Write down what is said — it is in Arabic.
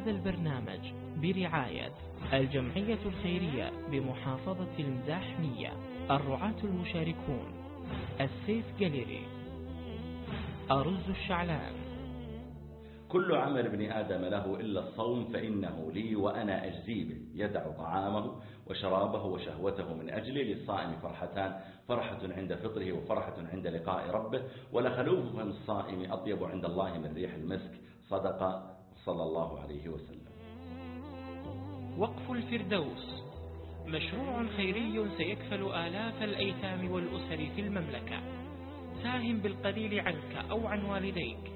هذا البرنامج برعاية الجمعية الخيرية بمحافظة المزاحمية، الرعاة المشاركون، السيف جاليري، أرز الشعلان. كل عمل ابن آدم له إلا الصوم فإنه لي وأنا أجزي به. يدع طعامه وشرابه وشهوته من أجلي. للصائم فرحتان، فرحة عند فطره وفرحة عند لقاء ربه، ولخلوف فم الصائم أطيب عند الله من ريح المسك. صدق صلى الله عليه وسلم. وقف الفردوس مشروع خيري سيكفل آلاف الأيتام والأسر في المملكة. ساهم بالقليل عنك أو عن والديك